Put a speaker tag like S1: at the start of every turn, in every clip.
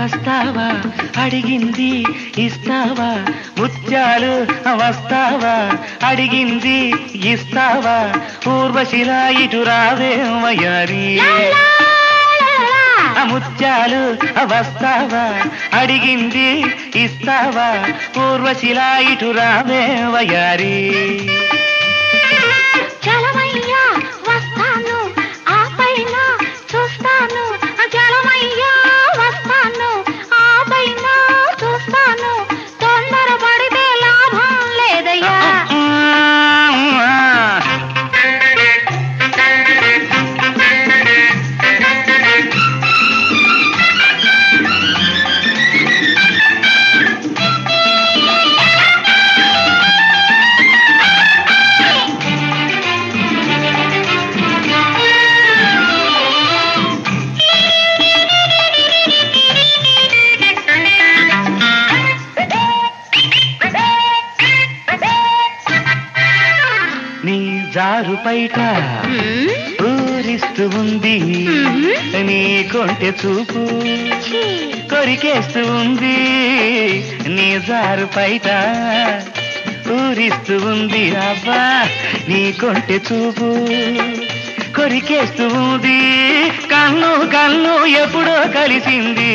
S1: వస్తావా అడిగింది ఇస్తావా ముత్యాలు వస్తావా అడిగింది ఇస్తావా ఊర్వశిలా ఇటు రావే వయారి ముత్యాలు వస్తావా అడిగింది ఇస్తావా ఊర్వశిలా ఇటు రావే వయారి
S2: చలమయ్యా వస్తాను ఆ పైన చూస్తాను చలమయ్యా వస్తాను ఆ పైన చూస్తాను తొందరపడితే లాభం లేదయ్యా
S1: నీ జారు పైట ఊరిస్తూ ఉంది నీ కొంటె చూపు కొరికేస్తూ ఉంది నీ జారు పైట ఊరిస్తూ ఉంది అబ్బా నీ కొంటె చూపు కొరికేస్తూ ఉంది కన్ను కన్ను ఎప్పుడో కలిసింది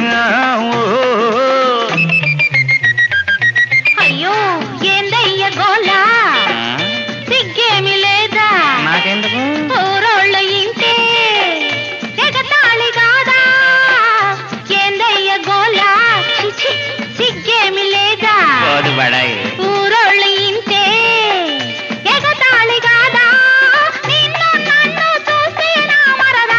S2: అయ్యో ఏందయ్య గోలా సిగ్గేమి లేదా
S1: నాకెందుకు
S2: ఊరోళ్ళ ఇంటే ఎగతాళి కాదా ఏందయ్య గోలా చిచి సిగ్గేమి లేదా ఊరోళ్ళ ఇంటే ఎగతాళి కాదా నిన్ను నన్ను చూస్తే నా మరదా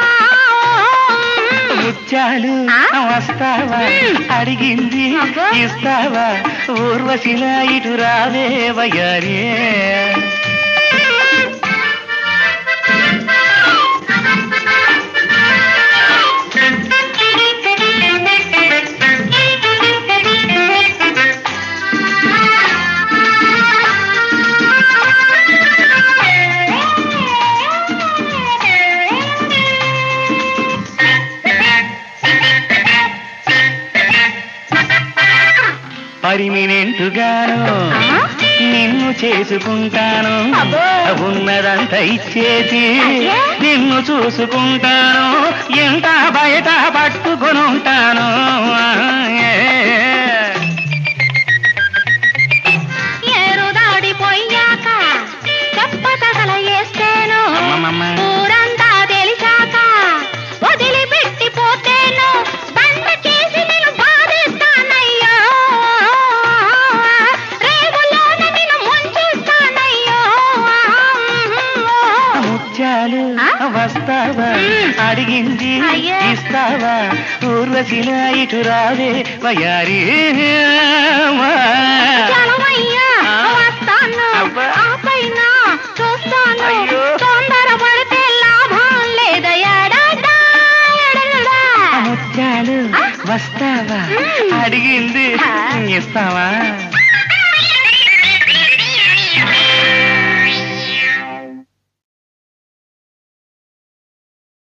S1: ముత్యాలు వస్తావా అడిగింది ఇస్తావా ఊర్వశిలా ఇటు రావే వయారే పరిమినెంటుగాను నిన్ను చేసుకుంటాను ఉన్నదంతా ఇచ్చేసి నిన్ను చూసుకుంటాను ఎంత బయట పట్టుకొని ఉంటాను
S2: ఏరుదాడిపోయాక చెప్పతగల వేస్తేను ఊరంతా తెలిసాక వదిలిపెట్టిపోతేను బండ చేసి నేను బాధిస్తానయ్యో రేవులోన నేను ముంచేస్తానయ్యో
S1: ముత్యాలు వస్తావా అడిగింది ఇస్తావా ఊర్వశిలా ఇటు రావే వయారి
S2: చలమయ్యా వస్తాను ఆ పైన చూస్తాను తొందరపడితే లాభం లేదయ్యా
S1: ముత్యాలు వస్తావా అడిగింది ఇస్తావా